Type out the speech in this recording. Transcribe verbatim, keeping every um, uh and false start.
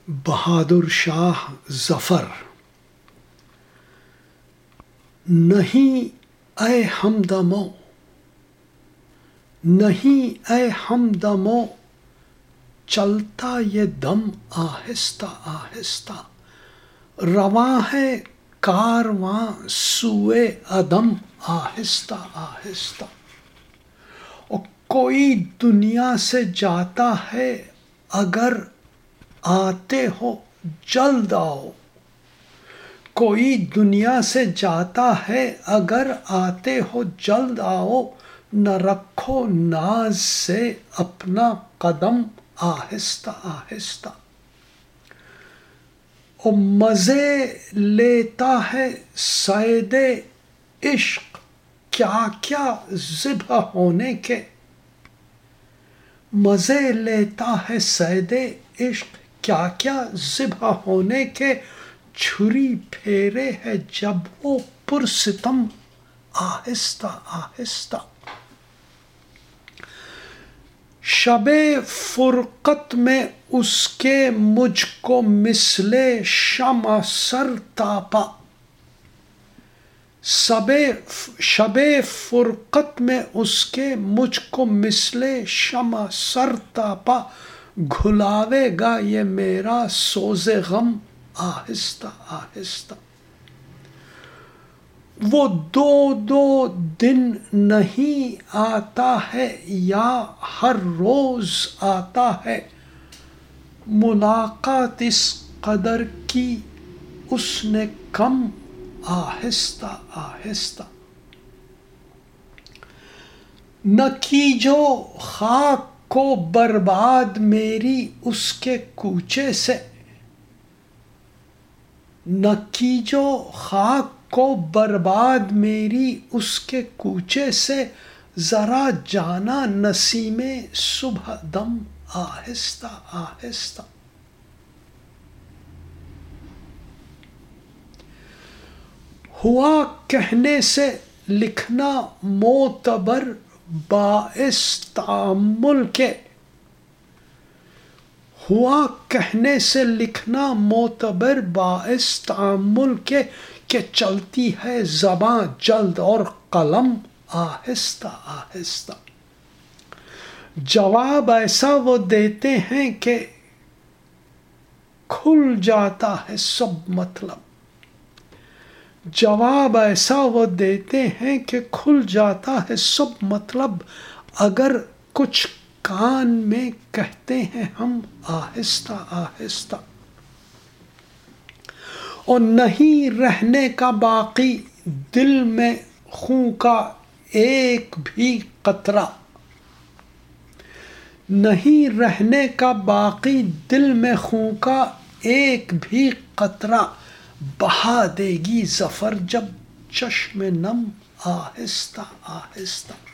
بہادر شاہ ظفر. نہیں اے ہمدمو نہیں اے ہمدمو چلتا یہ دم آہستہ آہستہ، رواں ہے کارواں سوئے عدم آہستہ آہستہ. اور کوئی دنیا سے جاتا ہے اگر آتے ہو جلد آؤ، کوئی دنیا سے جاتا ہے اگر آتے ہو جلد آؤ، نہ رکھو ناز سے اپنا قدم آہستہ آہستہ. اور مزے لیتا ہے صید عشق کیا کیا ذبح ہونے کے، مزے لیتا ہے صید عشق کیا کیا ذبح ہونے کے، چھری پھیرے ہے جب وہ پرستم آہستہ آہستہ. شب فرقت میں اس کے مجھ کو مثل شمع سر تاپا، شب فرقت میں اس کے مجھ کو مثل شمع سر تاپا، گھلاوے گا یہ میرا سوز غم آہستہ آہستہ. وہ دو دو دن نہیں آتا ہے یا ہر روز آتا ہے، ملاقات اس قدر کی اس نے کم آہستہ آہستہ. نہ کیجو خاک کو برباد میری اس کے کوچے سے، نہ کیجو خاک کو برباد میری اس کے کوچے سے، ذرا جانا نسیم صبح دم آہستہ آہستہ. ہوا کہنے سے لکھنا معتبر باعث تأمل کے، ہوا کہنے سے لکھنا معتبر باعث تأمل کے، کہ چلتی ہے زباں جلد اور قلم آہستہ آہستہ. جواب ایسا وہ دیتے ہیں کہ کھل جاتا ہے سب مطلب، جواب ایسا وہ دیتے ہیں کہ کھل جاتا ہے سب مطلب، اگر کچھ کان میں کہتے ہیں ہم آہستہ آہستہ. اور نہیں رہنے کا باقی دل میں خون کا ایک بھی قطرہ، نہیں رہنے کا باقی دل میں خون کا ایک بھی قطرہ، بہا دے گی ظفر جب چشم نم آہستہ آہستہ.